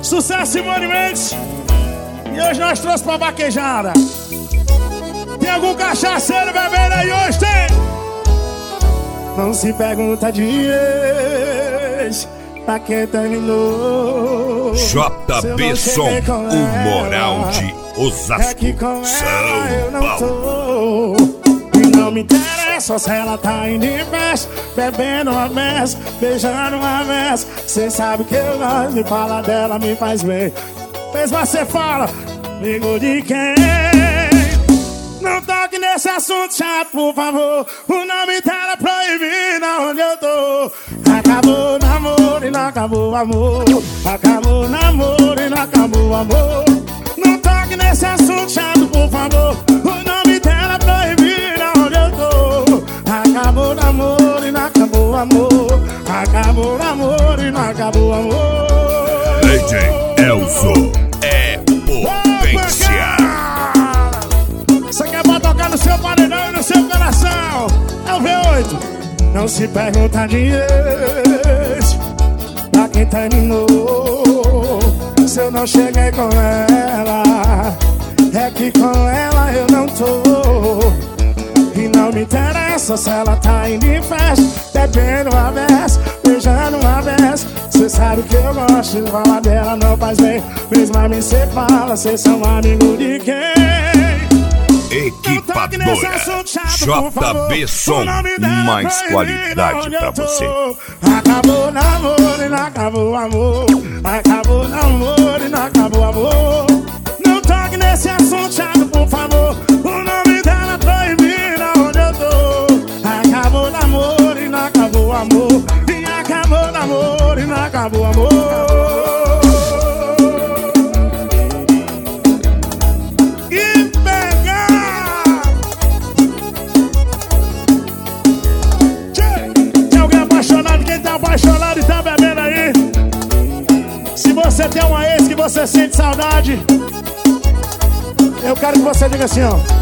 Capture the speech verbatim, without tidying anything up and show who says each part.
Speaker 1: Sucesso, Simone Mendes. E hoje nós trouxemos pra vaquejada. Tem algum cachaceiro bebendo aí hoje? Tem? Não se pergunta de ex pra quem terminou.
Speaker 2: J B Som, o moral de Osasco,
Speaker 1: é que com
Speaker 2: São
Speaker 1: ela eu não
Speaker 2: Paulo.
Speaker 1: tô. E não me interessa se ela tá indo em festa, bebendo uma mesa, beijando uma mesa. Cê sabe que eu gosto de falar dela, me faz bem. Mas você fala, amigo de quem? Não toque nesse assunto chato, por favor. O nome dela é proibido onde eu tô. Acabou o namoro e não acabou o amor. Acabou o namoro e não acabou o amor. Não toque nesse assunto chato, por favor. O nome dela é proibido onde eu tô. Acabou o namoro e não acabou o amor. Acabou o namoro e não acabou o amor.
Speaker 2: D J Elzo é potência.
Speaker 1: Você quer pra tocar no seu paredão e no seu coração? É o V oito. Não se pergunta de ex pra quem terminou. Se eu não cheguei com ela, é que com ela eu não tô. E não me interessa se ela tá indo em festa, bebendo uma vez, beijando uma vez. Cê sabe que eu gosto de falar dela, não faz bem. Mesmo a mim cê fala, cês são amigo de quem?
Speaker 2: Equipadora J B Som, mais qualidade pra você.
Speaker 1: Acabou o namoro e não acabou o amor. Acabou o namoro e não acabou o amor. Não toque nesse assunto chato, por favor. O nome dela proibido onde eu tô. Acabou o namoro e não acabou o amor. E acabou o namoro e não acabou o amor. Apaixonado e tá bebendo aí. Se você tem uma ex que você sente saudade, eu quero que você diga assim, ó.